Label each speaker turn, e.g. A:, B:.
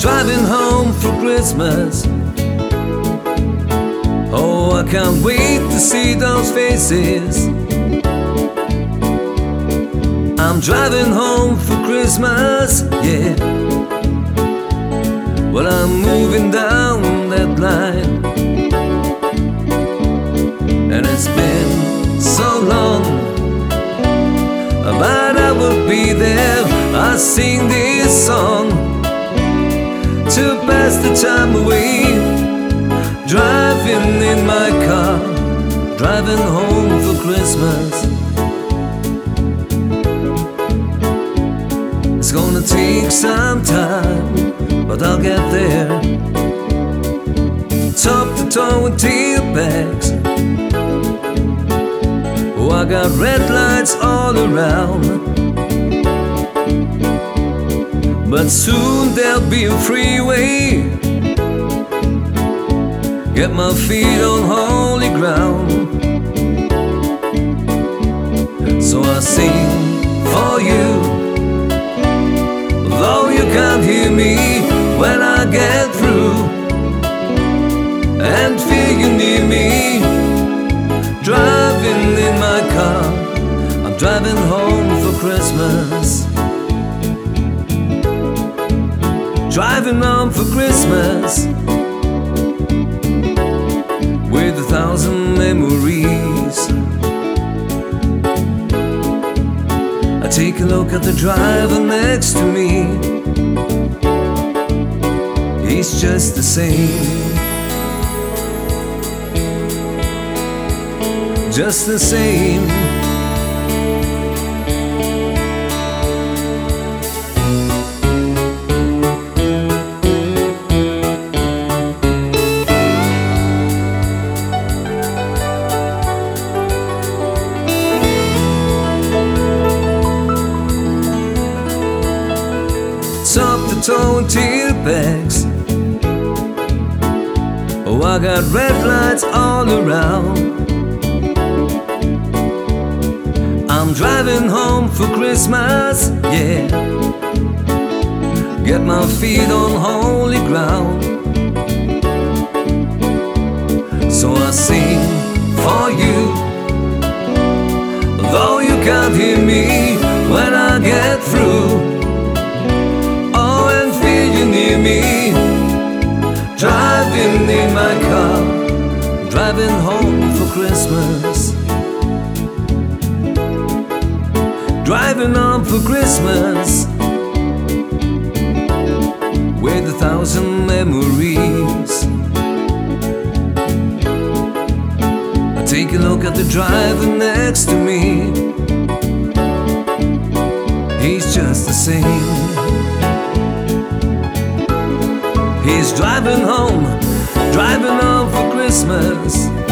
A: driving home for Christmas. Oh, I can't wait to see those faces. I'm driving home for Christmas, yeah. Well, I'm moving down that line, and it's been so long, but I will be there. I sing this song to pass the time away, driving in my car, driving home for Christmas. It's gonna take some time, but I'll get there. Top to toe with tailbacks. Oh, I got red lights all around, but soon there'll be a freeway. Get my feet on holy ground. So I sing for you, though you can't hear me when I get through, and feel you near me. Driving in my car, I'm driving home for Christmas. Driving home for Christmas, with 1,000 memories. I take a look at the driver next to me. He's just the same, just the same. Top to toe and tailbacks. Oh, I got red lights all around. I'm driving home for Christmas, yeah. Get my feet on holy ground. So I sing for you, though you can't hear me when I get through. Oh, and feel you near me. Driving in my car, driving home for Christmas. Driving home for Christmas, with 1,000 memories. I take a look at the driver next to me. He's just the same. He's driving home for Christmas.